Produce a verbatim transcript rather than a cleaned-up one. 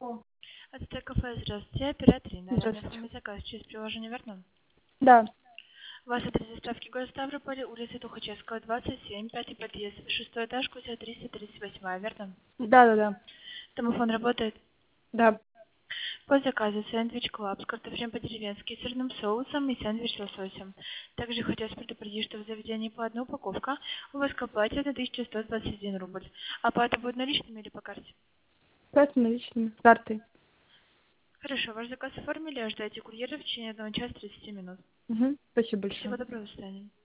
Это кафе, здравствуйте, оператор Инна. Здравствуйте. Оформить заказ через приложение верно? Да. У вас адрес доставки город Ставрополь, улица Тухачевского, двадцать семь, пятый подъезд, шестой этаж, квартира триста тридцать восемь, верно? Да, да, да. Домофон работает. Да. По заказу сэндвич клаб с картофелем по-деревенски, сырным соусом и сэндвич с лососем. Также хотелось предупредить, что в заведении по одной упаковка у вас к оплате это тысяча сто двадцать один рубль. Оплата будет наличными или по карте? Картой наличными. Картой. Хорошо, ваш заказ оформили, ожидайте курьера в течение одного часа тридцати минут. Угу. Спасибо большое. Всего доброго, до свидания.